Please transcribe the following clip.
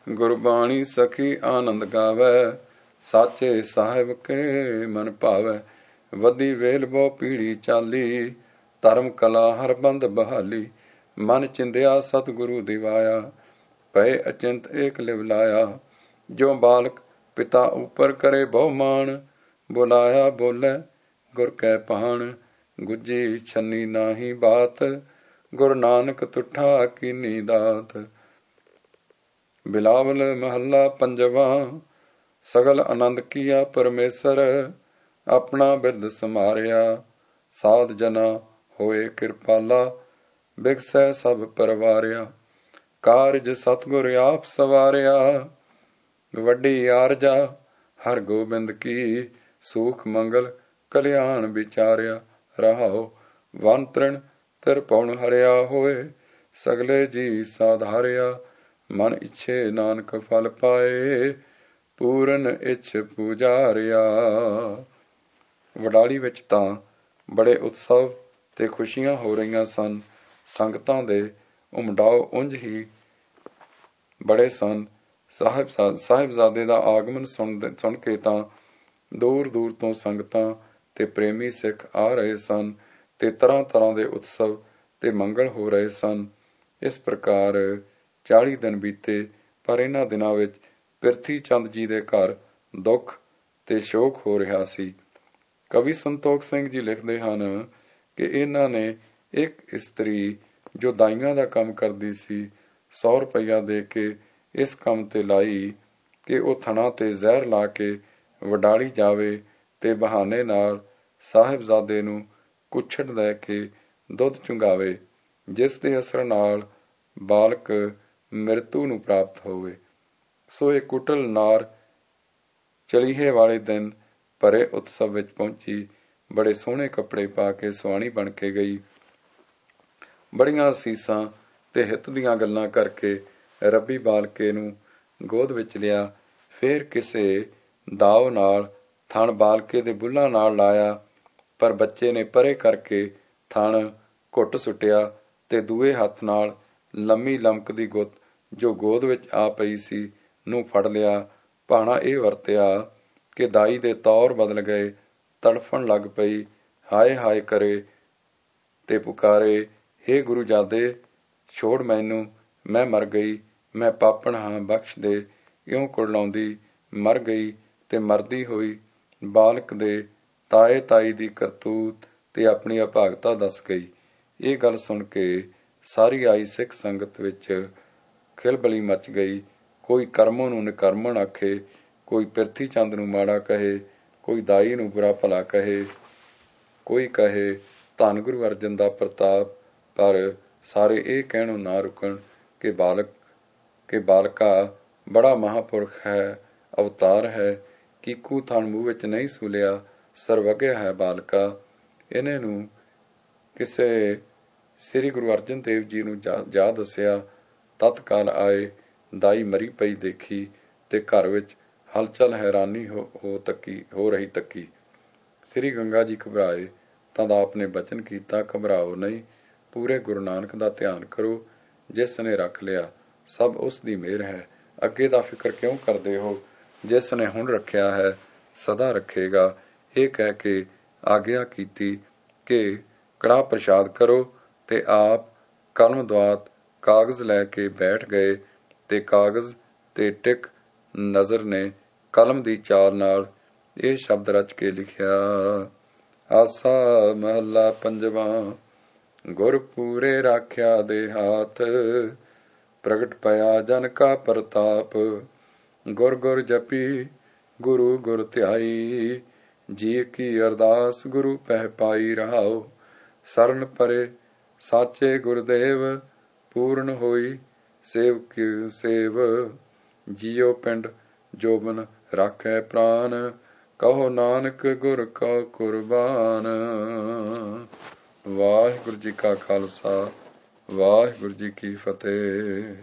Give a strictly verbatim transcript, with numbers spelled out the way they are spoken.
गुरबाणी सखी आनंद गावै, साचे साहिब के मन भावै। वदी वेल बहु पीढ़ी चाली, धर्म कला हर बंद बहाली। मन चिंदिया सतगुरु दिवाया, भय अचिंत एक लिव लाया। जो बालक पिता ऊपर करे बहु मान, बुलाया बोले गुर कै पान। गुजी छन्नी नाही बात, गुरु नानक तुठा कीनी दात। बिलावल महला पंजवा, सगल आनंद किया परमेसर। अपना बिरद समारिया, साध जना होए कृपाला। बिगसै सब परवारिया, कारज सतगुर आप सवारिया। वड्डी आरजा हर गोबिंद की, सूख मंगल कल्याण विचारिया। रहाओ वन तृण तिरपौन हरिया होए, सगले जी साधारिया। मन इच्छे नानक फल पाए, ਪੂਰਨ ਇੱਛ ਪੁਜਾਰਿਆ। ਵਡਾਲੀ ਵਿੱਚ ਤਾਂ ਬੜੇ ਉਤਸਵ ਤੇ ਖੁਸ਼ੀਆਂ ਹੋ ਰਹੀਆਂ ਸਨ। ਸੰਗਤਾਂ ਦੇ ਉਮੜਾਓ ਉਂਝ ਹੀ ਬੜੇ ਸਨ। ਸਾਹਿਬ ਸਾਹਿਬਜ਼ਾਦੇ ਦਾ ਆਗਮਨ ਸੁਣ ਸੁਣ ਕੇ ਤਾਂ ਦੂਰ ਦੂਰ ਤੋਂ ਸੰਗਤਾਂ ਤੇ ਪ੍ਰੇਮੀ ਸਿੱਖ ਆ ਰਹੇ ਸਨ ਤੇ ਤਰ੍ਹਾਂ ਤਰ੍ਹਾਂ ਦੇ ਉਤਸਵ ਤੇ ਮੰਗਲ ਹੋ ਰਹੇ ਸਨ। ਇਸ ਪ੍ਰਕਾਰ ਚਾਲੀ ਦਿਨ ਬੀਤੇ, ਪਰ ਇਹਨਾਂ ਦਿਨਾਂ ਵਿੱਚ ਪਿਰਥੀ ਚੰਦ ਜੀ ਦੇ ਘਰ ਦੁੱਖ ਤੇ ਸ਼ੋਕ ਹੋ ਰਿਹਾ ਸੀ। ਕਵੀ ਸੰਤੋਖ ਸਿੰਘ ਜੀ ਲਿਖਦੇ ਹਨ ਕਿ ਇਹਨਾਂ ਨੇ ਇੱਕ ਇਸਤਰੀ ਜੋ ਦਾਈਆਂ ਦਾ ਕੰਮ ਕਰਦੀ ਸੀ, ਸੌ ਰੁਪਈਆ ਦੇ ਕੇ ਇਸ ਕੰਮ ਤੇ ਲਾਈ ਕਿ ਉਹ ਥਣਾ ਤੇ ਜ਼ਹਿਰ ਲਾ ਕੇ ਵਡਾਲੀ ਜਾਵੇ ਤੇ ਬਹਾਨੇ ਨਾਲ ਸਾਹਿਬਜ਼ਾਦੇ ਨੂੰ ਕੁੱਛੜ ਲੈ ਕੇ ਦੁੱਧ ਚੁੰਘਾਵੇ, ਜਿਸ ਦੇ ਅਸਰ ਨਾਲ ਬਾਲਕ ਮ੍ਰਿਤੂ ਨੂੰ ਪ੍ਰਾਪਤ ਹੋਵੇ। ਸੋ ਇਹ ਕੁਟਲ ਨਾਰ ਚਲੀਹੇ ਵਾਲੇ ਦਿਨ ਭਰੇ ਉਤਸਵ ਵਿੱਚ ਪਹੁੰਚੀ। ਬੜੇ ਸੋਹਣੇ ਕੱਪੜੇ ਪਾ ਕੇ ਸੁਆਣੀ ਬਣ ਕੇ ਗਈ। ਬੜੀਆਂ ਅਸੀਸਾਂ ਤੇ ਹਿੱਤ ਦੀਆਂ ਗੱਲਾਂ ਕਰਕੇ ਰੱਬੀ ਬਾਲਕੇ ਨੂੰ ਗੋਦ ਵਿੱਚ ਲਿਆ। ਫੇਰ ਕਿਸੇ ਦਾਵ ਨਾਲ ਥਣ ਬਾਲਕੇ ਦੇ ਬੁੱਲ੍ਹਾਂ ਨਾਲ ਲਾਇਆ, ਪਰ ਬੱਚੇ ਨੇ ਪਰੇ ਕਰਕੇ ਥਣ ਘੁੱਟ ਸੁੱਟਿਆ ਤੇ ਦੂਏ ਹੱਥ ਨਾਲ ਲੰਮੀ ਲਮਕਦੀ ਗੁੱਤ ਜੋ ਗੋਦ ਵਿੱਚ ਆ ਪਈ ਸੀ ਨੂੰ ਫੜ ਲਿਆ। ਭਾਣਾ ਇਹ ਵਰਤਿਆ ਕਿ ਦਾਈ ਦੇ ਤੌਰ ਬਦਲ ਗਏ। ਤੜਫਣ ਲੱਗ ਪਈ, ਹਾਏ ਹਾਏ ਕਰੇ ਤੇ ਪੁਕਾਰੇ, ਹੇ ਗੁਰੂਜਾਦੇ ਛੋੜ ਮੈਨੂੰ, ਮੈਂ ਮਰ ਗਈ, ਮੈਂ ਪਾਪਣ ਹਾਂ, ਬਖਸ਼ ਦੇ। ਇਉਂ ਕੁਰਲਾਉਂਦੀ ਮਰ ਗਈ ਤੇ ਮਰਦੀ ਹੋਈ ਬਾਲਕ ਦੇ ਤਾਏ ਤਾਈ ਦੀ ਕਰਤੂਤ ਤੇ ਆਪਣੀ ਅਭਾਗਤਾ ਦੱਸ ਗਈ। ਇਹ ਗੱਲ ਸੁਣ ਕੇ ਸਾਰੀ ਆਈ ਸਿੱਖ ਸੰਗਤ ਵਿੱਚ ਖਿਲਬਲੀ ਮਚ ਗਈ। ਕੋਈ ਕਰਮੋਂ ਨੂੰ ਨਿਕਰਮਣ ਆਖੇ, ਕੋਈ ਪਿਰਥੀ ਚੰਦ ਨੂੰ ਮਾੜਾ ਕਹੇ, ਕੋਈ ਦਾਈ ਨੂੰ ਬੁਰਾ ਭਲਾ ਕਹੇ, ਕੋਈ ਕਹੇ ਧੰਨ ਗੁਰੂ ਅਰਜਨ ਦਾ ਪ੍ਰਤਾਪ, ਪਰ ਸਾਰੇ ਇਹ ਕਹਿਣੋਂ ਨਾ ਰੁਕਣ ਕਿ ਬਾਲਕ ਕਿ ਬਾਲਕਾ ਬੜਾ ਮਹਾਂਪੁਰਖ ਹੈ, ਅਵਤਾਰ ਹੈ, ਕੀਕੂ ਥਣ ਮੂੰਹ ਵਿੱਚ ਨਹੀਂ ਸੁਲਿਆ, ਸਰਵੱਗਿਆ ਹੈ ਬਾਲਕਾ। ਇਹਨੇ ਨੂੰ ਕਿਸੇ ਸ੍ਰੀ ਗੁਰੂ ਅਰਜਨ ਦੇਵ ਜੀ ਨੂੰ ਜਾ ਜਾ ਦੱਸਿਆ। ਤਤਕਾਲ ਆਏ, ਦਾਈ ਮਰੀ ਪਈ ਦੇਖੀ ਤੇ ਘਰ ਵਿੱਚ ਹਲਚਲ ਹੈਰਾਨੀ ਹੋ ਹੋ ਤੱਕੀ ਹੋ ਰਹੀ ਤੱਕੀ। ਸ੍ਰੀ ਗੰਗਾ ਜੀ ਘਬਰਾਏ ਤਾਂ ਆਪ ਨੇ ਬਚਨ ਕੀਤਾ, ਘਬਰਾਓ ਨਹੀਂ, ਪੂਰੇ ਗੁਰੂ ਨਾਨਕ ਦਾ ਧਿਆਨ ਕਰੋ। ਜਿਸ ਨੇ ਰੱਖ ਲਿਆ ਸਭ ਉਸ ਦੀ ਮਿਹਰ ਹੈ। ਅੱਗੇ ਦਾ ਫਿਕਰ ਕਿਉਂ ਕਰਦੇ ਹੋ? ਜਿਸ ਨੇ ਹੁਣ ਰੱਖਿਆ ਹੈ ਸਦਾ ਰੱਖੇਗਾ। ਇਹ ਕਹਿ ਕੇ ਆਗਿਆ ਕੀਤੀ ਕਿ ਕੜਾਹ ਪ੍ਰਸ਼ਾਦ ਕਰੋ ਤੇ ਆਪ ਕਲਮ ਦੁਆਤ ਕਾਗਜ਼ ਲੈ ਕੇ ਬੈਠ ਗਏ ਤੇ ਕਾਗਜ਼ ਤੇ ਟਿਕ ਨਜ਼ਰ ਨੇ ਕਲਮ ਦੀ ਚਾਲ ਨਾਲ ਇਹ ਸ਼ਬਦ ਰਚ ਕੇ ਲਿਖਿਆ। ਆਸਾ ਮਹੱਲਾ ਪੰਜਵਾਂ। ਗੁਰ ਪੂਰੇ ਰਾਖਿਆ ਦੇ ਹਾਥ, ਪ੍ਰਗਟ ਪਿਆ ਜਨ ਕਾ ਪ੍ਰਤਾਪ। ਗੁਰ ਗੁਰ ਜਪੀ ਗੁਰੂ ਗੁਰ ਧਿਆਈ, ਜੀ ਕੀ ਅਰਦਾਸ ਗੁਰੂ ਪਹਿ ਪਾਈ। ਰਹਾਓ ਸਰਨ ਪਰੇ ਸਾਚੇ ਗੁਰਦੇਵ, ਪੂਰਨ ਹੋਈ ਸੇਵ ਕੀ ਸੇਵ। ਜੀਉ ਪਿੰਡ ਜੋਬਨ ਰਾਖੈ ਪ੍ਰਾਨ, ਕਹੋ ਨਾਨਕ ਗੁਰ ਕਾ ਕੁਰਬਾਨ। ਵਾਹਿਗੁਰੂ ਜੀ ਕਾ ਖਾਲਸਾ, ਵਾਹਿਗੁਰੂ ਜੀ ਕੀ ਫਤਿਹ।